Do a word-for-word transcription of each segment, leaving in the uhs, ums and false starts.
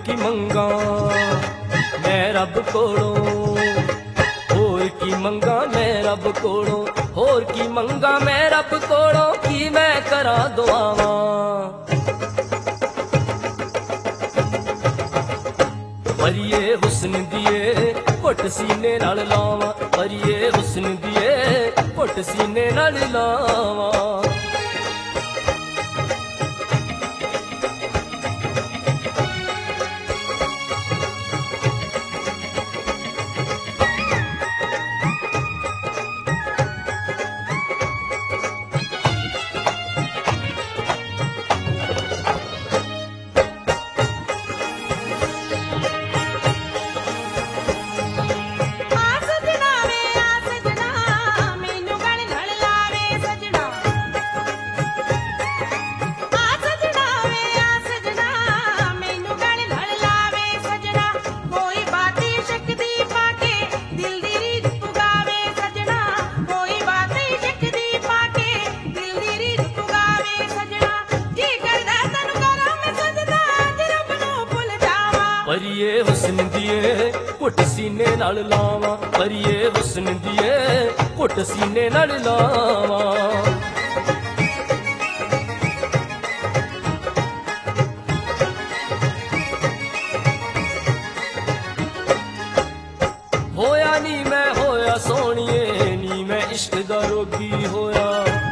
की मंगा मैं रब कोलों, होर की मंगा मैं रब कोलों, होर की मंगा मैं रब कोलों, की मैं करा दुआवां। परिए हुस्न दिए घुट सीने नाल लावां, परिए हुस्न दिए घुट सीने नाल लावां। परिए हुस्न दिए घुट सीने नाल लावां, परिए हुस्न दिए घुट सीने नाल लावां। होया नी मैं होया सोहणिए नी मैं इश्क दा रोगी होया,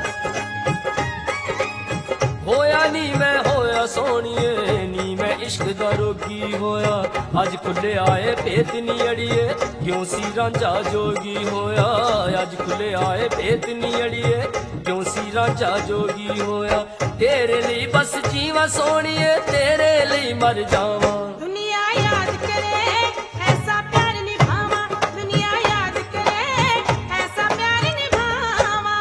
होया नी मैं होया सोहणिए नी मैं इश्क दा रोगी होया। अज खुले आए भेत नी अड़िए क्यों सी रांझा जोगी होया, अज खुले आए भेत नी अड़िए क्यों सी रांझा जोगी होया। तेरे लिए बस जीवा सोहणिए तेरे लिए मर जावां। दुनिया याद करे ऐसा प्यार निभावां, दुनिया याद करे ऐसा प्यार निभावां।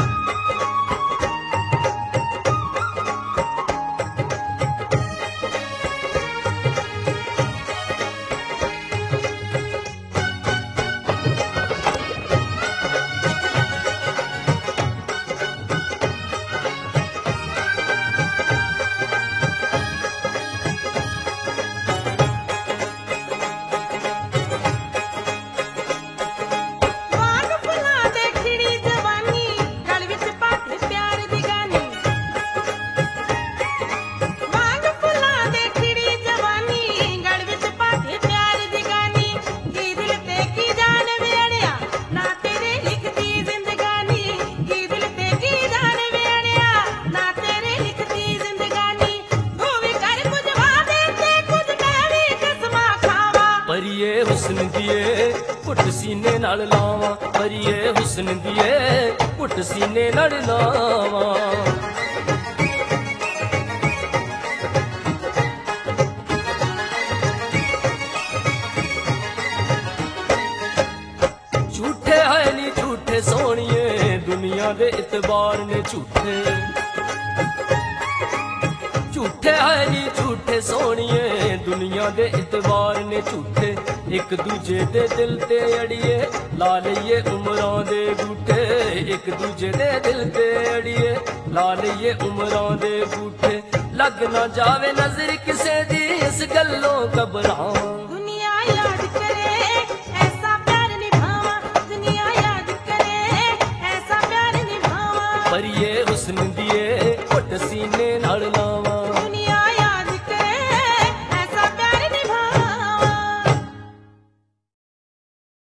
परिए हुस्न दिए घुट सीने नाल लावां, परिए हुस्न दिए घुट सीने नाल लावां। झूठे है नी झूठे सोहणिए दुनिया दे इतबार ने झूठे, झूठे है नी झूठे सोहणिए दुनिया दे इतबार ने झूठे। एक दूजे दे दिल ते अड़िए ला लईए उमरां दे बूटे, एक दूजे दे दिल ते अड़िए ला लईए उमरां दे बूटे। लग ना जावे नजर किसे दी इस गल्लों घबरावां। दुनिया याद करे ऐसा प्यार निभावां, दुनिया याद करे ऐसा प्यार निभावां। परिए हुस्न दिए घुट सीने